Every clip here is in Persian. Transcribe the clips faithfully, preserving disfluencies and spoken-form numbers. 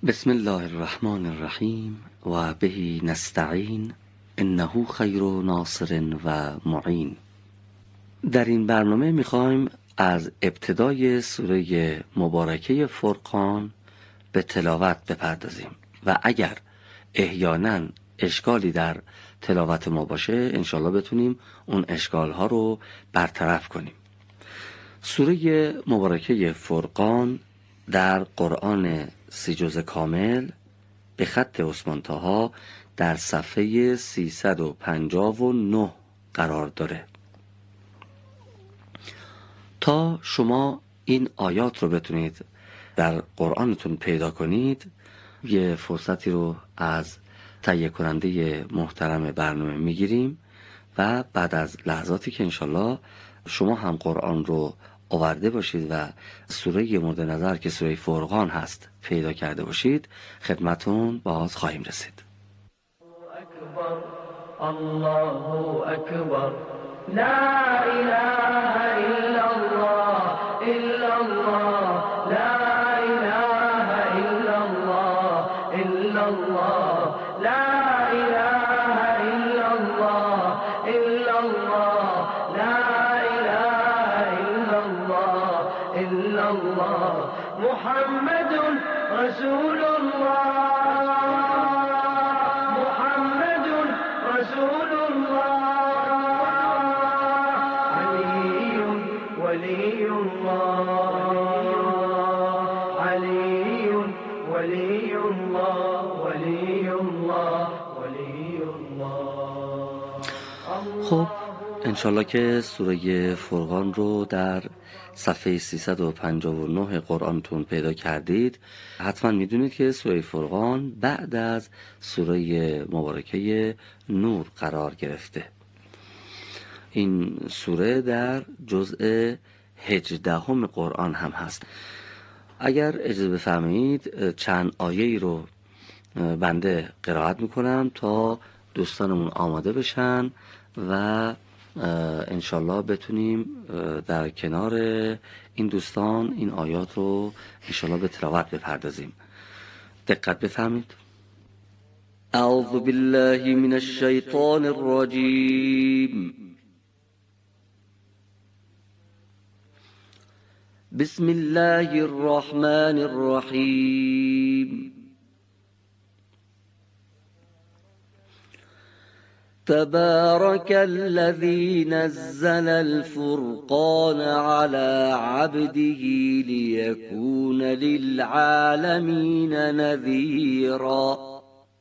بسم الله الرحمن الرحیم و به نستعین انه خیر ناصر و معین. در این برنامه میخوایم از ابتدای سوره مبارکه فرقان به تلاوت بپردازیم و اگر احیانا اشکالی در تلاوت ما باشه انشالله بتونیم اون اشکالها رو برطرف کنیم. سوره مبارکه فرقان در قرآن سی جزء کامل به خط عثمان طاها در صفحه سیصد و پنجاه و نه قرار داره. تا شما این آیات رو بتونید در قرآنتون پیدا کنید یه فرصتی رو از تهیه کننده محترم برنامه میگیریم و بعد از لحظاتی که انشالله شما هم قرآن رو آورده باشید و سوره مورد نظر که سوره فرقان هست پیدا کرده باشید خدمتون باز خواهیم رسید. اکبر الله اکبر لا اله الا الله الا الله لا اله الا الله الا الله لا اله الا الله الا الله لا اله الا الله الا الله محمد رسول الله محمد رسول الله علي ولي الله علي ولي الله ولي الله ولي الله. خب انشالله که سوره فرقان رو در صفحه سیصد و پنجاه و نه قرآنتون پیدا کردید. حتما میدونید که سوره فرقان بعد از سوره مبارکه نور قرار گرفته. این سوره در جزء هجدهم قرآن هم هست. اگر اجازه بفرمایید چند آیه ای رو بنده قرائت میکنم تا دوستانمون آماده بشن و انشالله بتونیم در کنار این دوستان این آیات رو انشالله به تلاوت بپردازیم. دقت بفرمایید. اعوذ بالله من الشیطان الرجیم. بسم الله الرحمن الرحیم. تبارك الذي نزل الفرقان على عبده ليكون للعالمين نذيرا.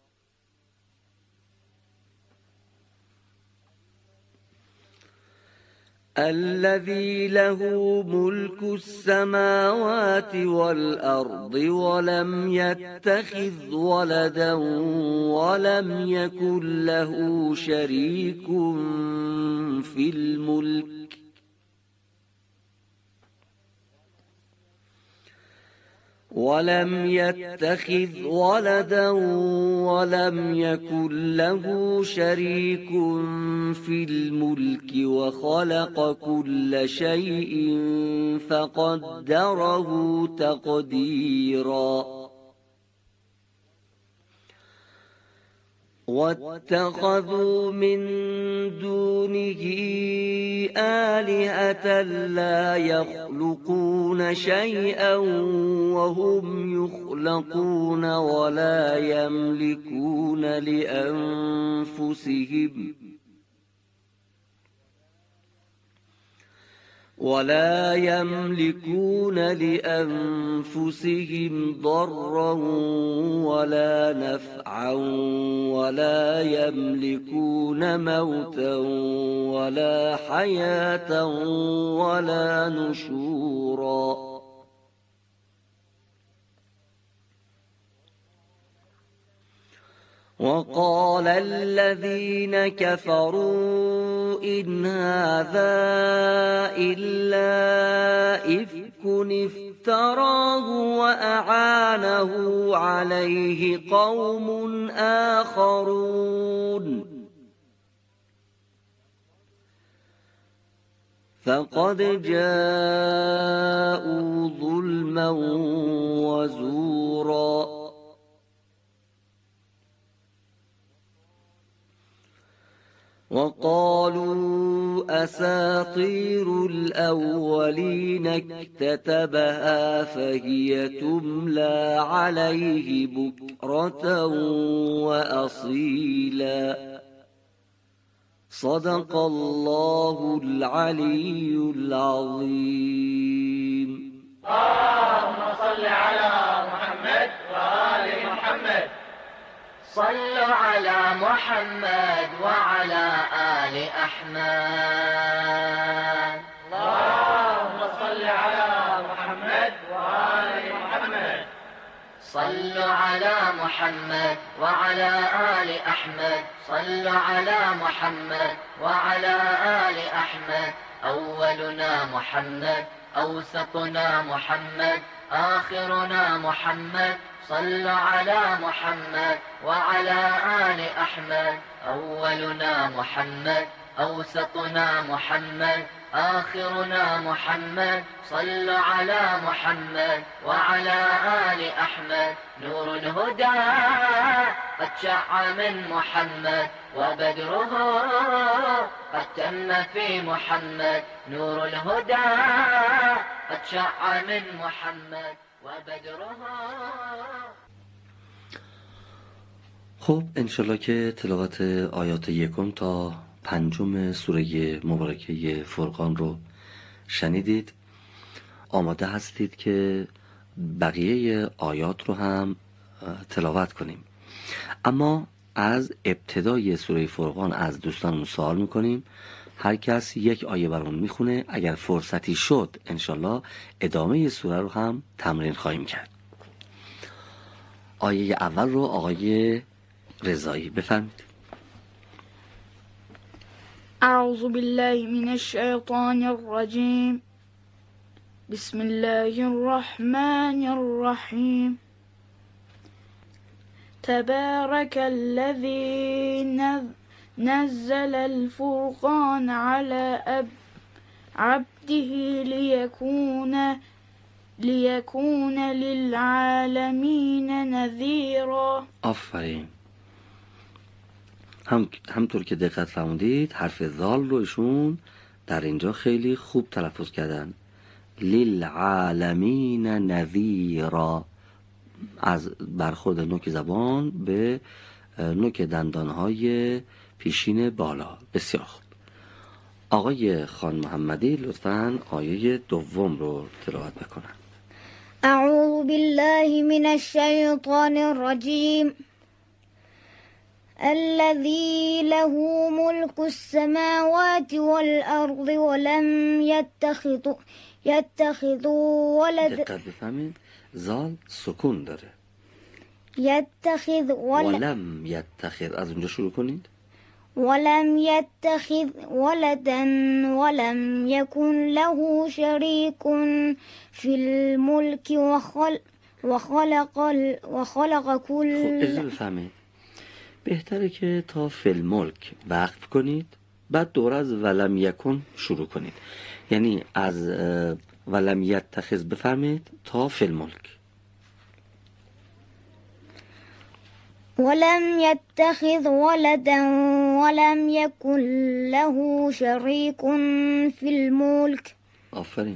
الذي له ملك السماوات والأرض ولم يتخذ ولدا ولم يكن له شريك في الملك ولم يتخذ ولدا ولم يكن له شريك في الملك وخلق كل شيء فقدره تقديرا. واتخذوا من دونه آلهة لا يخلقون شيئا وهم يخلقون ولا يملكون لأنفسهم ولا يملكون لأنفسهم ضرا ولا نفعا ولا يملكون موتا ولا حياة ولا نشورا. وقال الذين كفروا إن هذا إلا إفك افتراه وأعانه عليه قوم آخرون فقد جاءوا ظلما وزورا وقالوا أساطير الأولين اكتتبها فهي تملى عليه بكرة وأصيلا صدق الله العلي العظيم. اللهم صل على محمد وآل محمد. صلوا على محمد وعلى آل أحمد. اللهم صل على محمد وآل محمد. صلوا على محمد وعلى آل أحمد. صلوا على محمد وعلى آل أحمد. أولنا محمد، أوسطنا محمد، آخرنا محمد. صلوا على محمد وعلى آل أحمد. أولنا محمد، أوسطنا محمد، آخرنا محمد. صلوا على محمد وعلى آل أحمد. نور الهدى قد شع من محمد وبدره قد تم في محمد. نور الهدى قد شع من محمد وبدره. خب انشالله که تلاوت آیات یکم تا پنجم سوره مبارکه فرقان رو شنیدید. آماده هستید که بقیه آیات رو هم تلاوت کنیم. اما از ابتدای سوره فرقان از دوستانمون سوال میکنیم هر کس یک آیه برامون میخونه. اگر فرصتی شد انشالله ادامه سوره رو هم تمرین خواهیم کرد. آیه اول رو آقای رضایی بفرمید. اعوذ بالله من الشیطان الرجیم. بسم الله الرحمن الرحیم. تبارك الذي نزل الفرقان على عبده ليكون ليكون للعالمین نذیرا. آفرین. هم همطور که دقت فرمودید حرف ذال رو ایشون در اینجا خیلی خوب تلفظ کردن. للعالمین نذیرا. از برخورد نوک زبان به نوک دندانهای پیشین بالا. بسیار خوب. آقای خان محمدی لطفاً آیه دوم رو تلاوت بکنن. اعوذ بالله من الشیطان الرجیم. الذي له ملك السماوات والأرض ولم يتخذ يتخذ ولد. دقت بفهمید زال سکون داره. يتخذ ولد. ولم يتخذ از اونجا شروع کنید. ولم يتخذ ولدا ولم يكن له شريك في الملك وخل وخلق وخلق كل. خب اجازه بفهمید بهتره که تا فی الملک وقف کنید بعد دوره از ولم یکن شروع کنید. یعنی از ولم یتخذ بفرمید تا فی الملک. ولم يتخذ ولدا ولم يكن له شريك في الملك. آفرین.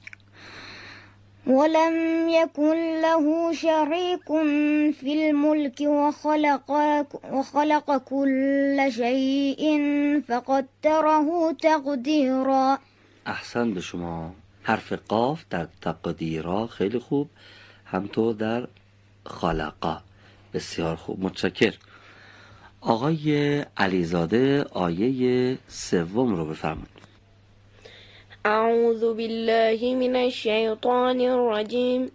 ولم يكن له شريك في الملك وخلق وخلق كل شيء فقدره تقديرا. احسن به شما. حرف قاف در تقدیرا خیلی خوب، همطور در خلقا. بسیار خوب، متشکر. آقای علیزاده آیه سوم رو بفرمایید. اعوذ بالله من الشیطان الرجیم.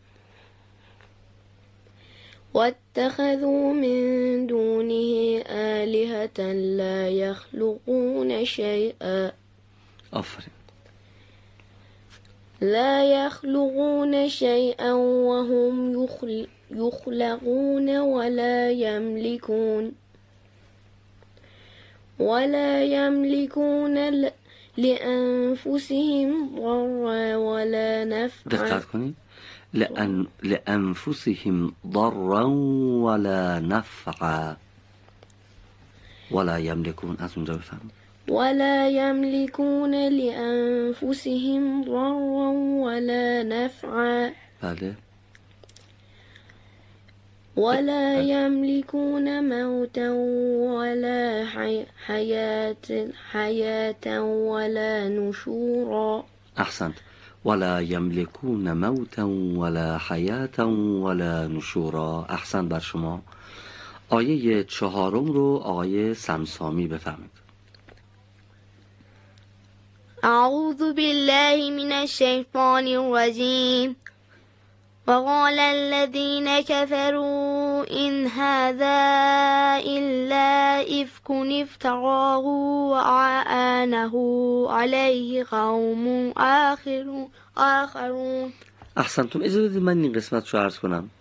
واتخذوا من دونه آلهة لا يخلقون شيئا. آفرین. لا يخلقون شيئا وهم يخل يخلقون ولا يملكون ولا يملكون لأنفسهم ضرا ولا نفعا. دقت کنید. لأن لأنفسهم ضرا ولا نفعا ولا يملكون. از اونجا بفهم. ولا يملكون لأنفسهم ضرا ولا نفعا بله ولا يملكون موتا ولا حي... حياة حياة ولا نشورا. احسنت. ولا یملکون موتا ولا حیاتا ولا نشورا. احسنت بر شما. آیه چهارم رو آقای سمسامی بفهمید. اعوذ بالله من الشیطان الرجیم وقال الذين كفروا إن هذا إلا إفك افتراه وأعانه عليه قوم آخر آخرون. احسنتم. اجازه بدید من این قسمت رو عرض کنم.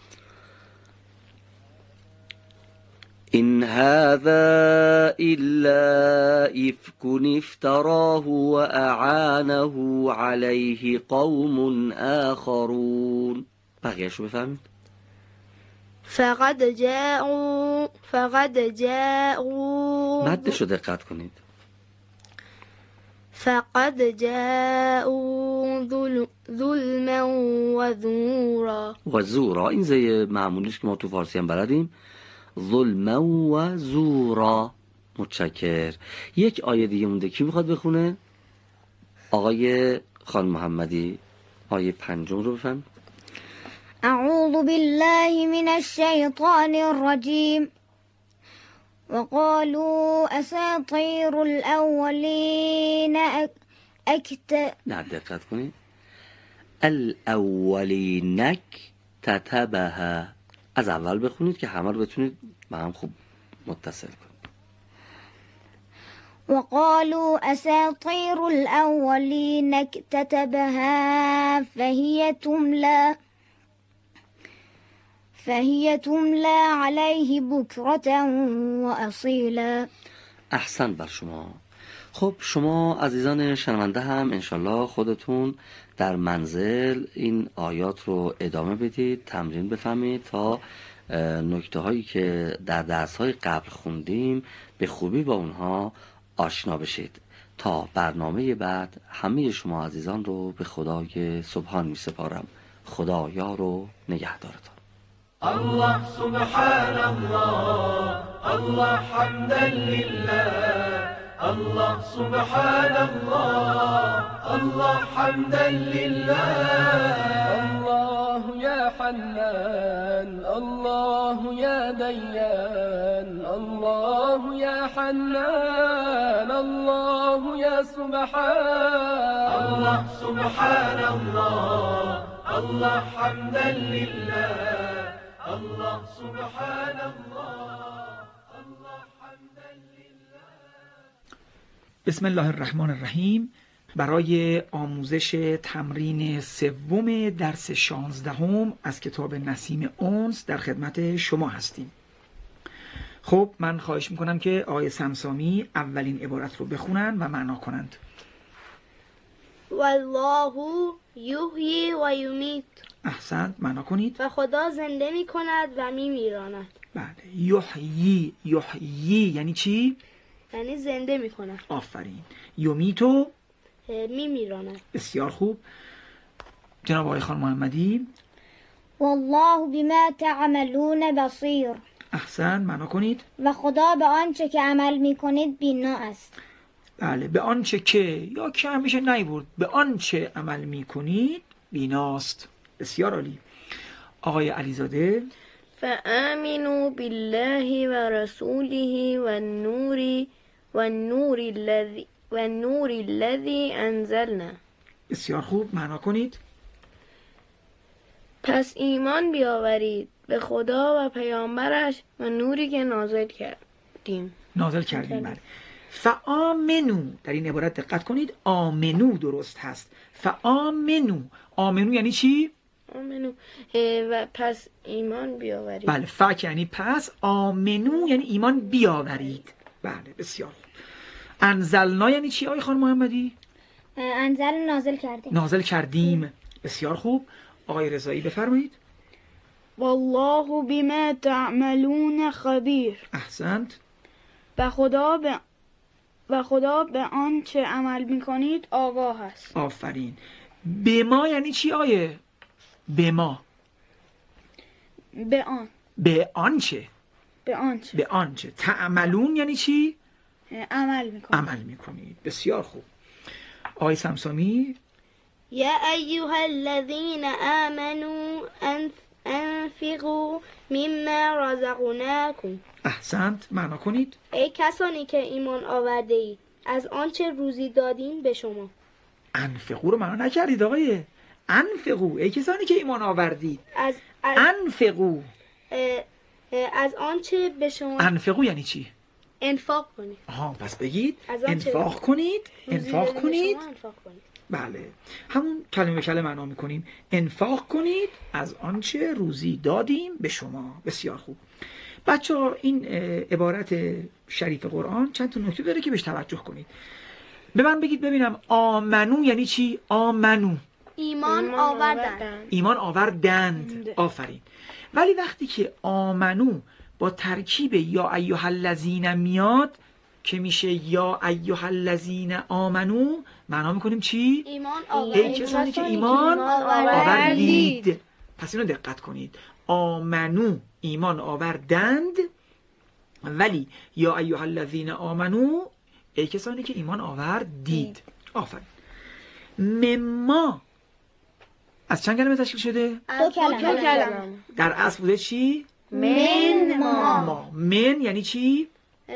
إن هذا إلا إفك افتراه وأعانه عليه قوم آخرون. بقیه شو بفهمید. فقد جاءوا فقد جاءوا مدش رو دقت کنید. فقد جاءوا ظلما و زورا. و زورا این زی معمولیش که ما تو فارسی هم بلدیم. ظلما و زورا. متشکر. یک آیه دیگه مونده، کی میخواد بخونه؟ آقای خان محمدی آیه پنجم رو بفهم. اعوذ بالله من الشیطان الرجیم وقالوا اساطیر الاولین اکت نه دقت کنید. الاولینک تتبها. از اول بخونید که همه رو بتونید با هم خوب متصل کنید. وقالوا أساطير الأولين اكتتبها فهي تملى فهي تملى عليه بكرة وأصيلا. احسن بر شما. خب شما عزیزان شنونده هم انشالله خودتون در منزل این آیات رو ادامه بدید، تمرین بفهمید تا نکته هایی که در درس های قبل خوندیم به خوبی با اونها آشنا بشید. تا برنامه بعد همه شما عزیزان رو به خدای سبحان می سپارم. خدا یار و نگهدارتان. الله سبحان الله الله حمدا لله الله سبحان الله الله حمدا لله الله يا حنان الله يا ديان الله يا حنان الله يا سبحان الله سبحان الله الله حمدا لله الله سبحان الله الله حمدا لله. بسم الله الرحمن الرحیم. برای آموزش تمرین سوم درس شانزدهم از کتاب نسیم انس در خدمت شما هستیم. خب من خواهش میکنم که آقای سمسامی اولین عبارت رو بخونن و معنا کنند. والله یحیی و یمیت. احسنت، معنا کنید. و خدا زنده می کند و می میراند. بله. یحیی یحیی یعنی چی؟ یعنی زنده می کند. آفرین. یمیتو می میراند. بسیار خوب. جناب آقای خان محمدی. والله بما تعملون بصیر. احسن، معنا کنید. و خدا به آنچه که عمل می کنید بینا است. بله، به آنچه که یا که همیشه نیورد، به آنچه عمل می کنید بیناست. بسیار عالی. آقای علیزاده. فآمنوا بالله و رسوله و النور و النور الذی و النور الذی انزلنا. بسیار خوب، معنا کنید. پس ایمان بیاورید به خدا و پیامبرش و نوری که نازل کردیم. نازل کردیم، بله. فآمنو، در این عبارت دقت کنید. آمنو درست هست. فآمنو. آمنو یعنی چی؟ آمنو و پس ایمان بیاورید. بله، فک یعنی پس، آمنو یعنی ایمان بیاورید. بله، بسیار خوب. انزلنا یعنی چی آقای خان محمدی؟ انزل نازل کردیم. نازل کردیم. بسیار خوب. آقای رضایی بفرمایید. والله بما تعملون خبیر. احسنت. و خدا به و خدا به آنچه عمل میکنید آگاه است. آفرین. به ما یعنی چی آیه؟ به ما، به آن، به آنچه، به آنچه به آنچه تعملون یعنی چی؟ عمل میکنید. عمل میکنید. بسیار خوب. آقای سمسامی. یا ایها الذین آمنوا انفقوا مما رزقناکم. احسنت، معنا کنید. ای کسانی که ایمان آورده اید از آنچه روزی دادیم به شما. انفقو رو معنا نکردید آقای. انفقو، ای کسانی که ایمان آوردید. از از, انفقو اه، اه، از آنچه به شما انفقو یعنی چی؟ انفاق کنید. آها، پس بگید از آنچه انفاق کنید. روزی انفاق دادیم به کنید. شما انفاق کنید. بله، همون کلمه به کلمه معنا میکنیم. انفاق کنید از آنچه روزی دادیم به شما. بسیار خوب. بچه ها، این عبارت شریف قرآن چند تا نکته داره که بهش توجه کنید. به من بگید ببینم، آمنو یعنی چی؟ آمنو ایمان آوردن. ایمان آوردند. آفرین. ولی وقتی که آمنو با ترکیب یا ایها الذین میاد که میشه یا ایها الذین آمنو، معنا میکنیم چی؟ ایمان ای آوردن. کسانی که ایمان آوردید. پس اینو دقت کنید. آمنو ایمان آوردند، ولی یا ایها الذین آمنو ای کسانی که ایمان آوردید. آفرین. مما از چند کلمه تشکیل شده؟ دو کلمه. در اصل بوده چی؟ من ما. ما. من یعنی چی؟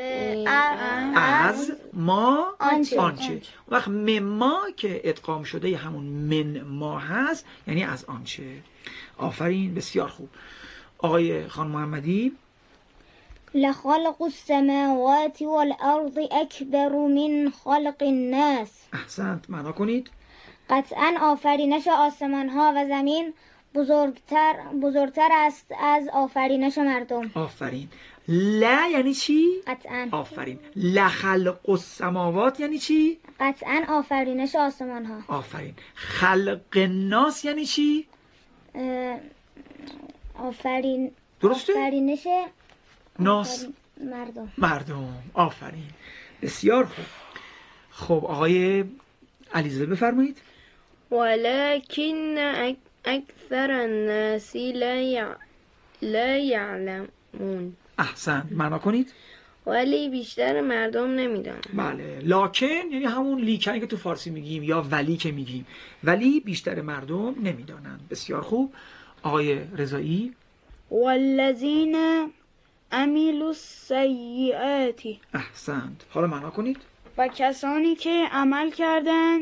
از ما آنچه. آنچه. اون وقت مما که ادغام شده همون من ما هست، یعنی از آنچه. آفرین، بسیار خوب. آقای خان محمدی. لخلق السماوات والارض اکبر من خلق الناس. احسنت، معنا کنید. قطعا آفرینش آسمان ها و زمین بزرگتر بزرگتر است از آفرینش مردم. آفرین. لا یعنی چی؟ قطعا. آفرین. لخلق السماوات یعنی چی؟ قطعا آفرینش آسمان ها. آفرین. خلق الناس یعنی چی؟ اه، آفرین درسته؟ آفرینش ناس مردم. مردم. آفرین، بسیار خوب. خب آقای علیزاده بفرمایید. ولكن اکثر الناس لا لا یعلمون. احسن، معنا کنید. ولی بیشتر مردم نمیدونن. بله، لاکن یعنی همون لیکنی که تو فارسی میگیم یا ولی که میگیم، ولی بیشتر مردم نمیدانن. بسیار خوب. آقای رضایی. والذین عملوا السیئات. احسنت، حالا معنا کنید. و کسانی که عمل کردن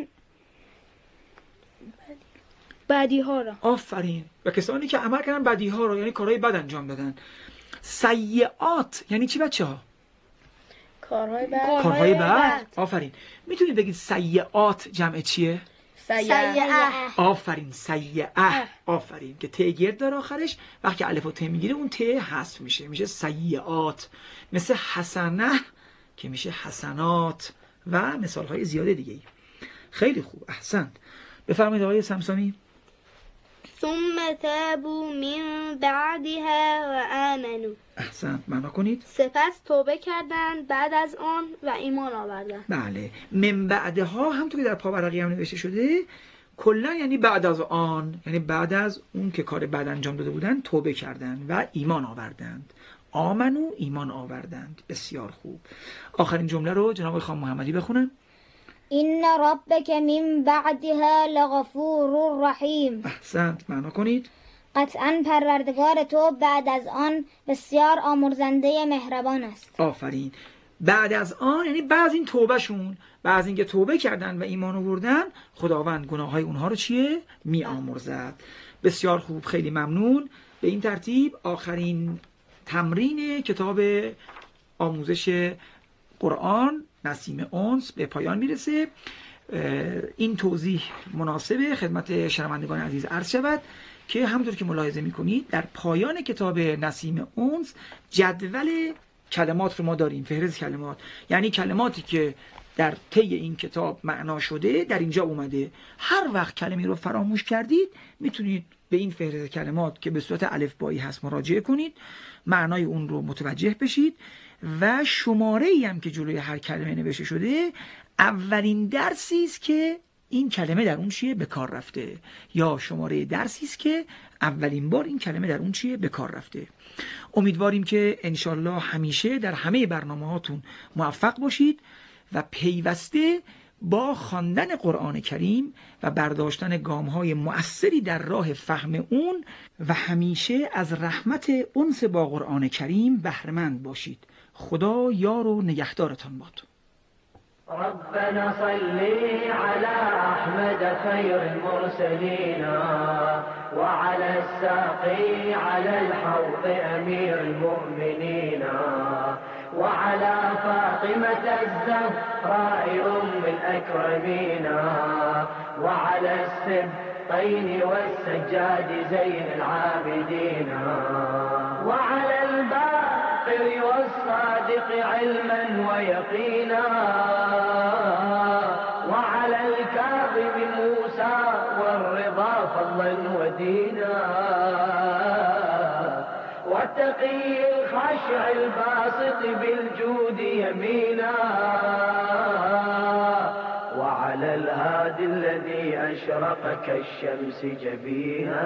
بدی ها را. آفرین. و کسانی که عمل کردن بدی ها رو، یعنی کارهای بد انجام دادن. سیئات یعنی چی بچه ها؟ کارهای بد. کارهای بد. آفرین. میتونید بگید سیئات جمع چیه؟ سیئه. آفرین، سیئه. آفرین، که ته گرد داره آخرش. وقتی الف و ته میگیره اون ته حذف میشه، میشه سیئات. مثل حسنه که میشه حسنات و مثال های زیاده دیگه. خیلی خوب، احسنت. بفرمایید آقای سمسامی. ثم تابوا من بعدها و آمنوا. احسنت، معنا کنید. سپس توبه کردند بعد از آن و ایمان آوردند. بله، من بعدها همونطور که در پاورقی هم نوشته شده کلا یعنی بعد از آن، یعنی بعد از اون که کار بد انجام داده بودن توبه کردند و ایمان آوردند. آمنو، ایمان آوردند. بسیار خوب. آخرین جمله رو جناب خان محمدی بخونن. این ربک من بعدها لغفور رحیم. احسنت، معنا کنید. قطعا پروردگار تو بعد از آن بسیار آمرزنده مهربان است. آفرین. بعد از آن یعنی بعد این توبهشون، بعد اینکه توبه کردن و ایمان آوردن، خداوند گناههای اونها رو چیه؟ می آمرزد. بسیار خوب، خیلی ممنون. به این ترتیب آخرین تمرین کتاب آموزش قرآن نسیم انس به پایان میرسه. این توضیح مناسبه خدمت شنوندگان عزیز عرض شود که همونطور که ملاحظه میکنید در پایان کتاب نسیم انس جدول کلمات رو ما داریم، فهرست کلمات، یعنی کلماتی که در طی این کتاب معنا شده در اینجا اومده. هر وقت کلمه رو فراموش کردید میتونید به این فهرست کلمات که به صورت الفبایی هست مراجعه کنید، معنای اون رو متوجه بشید و شماره ای هم که جلوی هر کلمه نوشته شده اولین درسی است که این کلمه در اون چیه به کار رفته، یا شماره درسی است که اولین بار این کلمه در اون چیه به کار رفته. امیدواریم که انشالله همیشه در همه برنامه هاتون موفق باشید و پیوسته با خواندن قرآن کریم و برداشتن گام‌های مؤثری در راه فهم اون و همیشه از رحمت انس با قرآن کریم بهره‌مند باشید. خدا یار و نگهدارتان باد. ربنا صلي على أحمد خير المرسلين وعلى الساقي على الحوض أمير المؤمنين وعلى فاطمة الزهراء أم الأكرمين وعلى السبطين والسجاد زين العابدين وعلى الباقر والصادق علما ويقينا وعلى الكاظم موسى والرضا فضلا ودينا والتقي الخاشع الباسط بالجود يمينا وعلى الهادي الذي أشرق كالشمس جبينا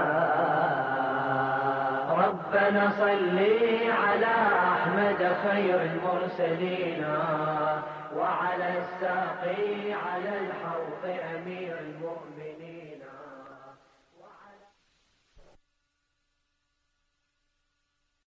ربنا صلي على أحمد خير المرسلين وعلى الساقي على الحوض أمير المؤمنين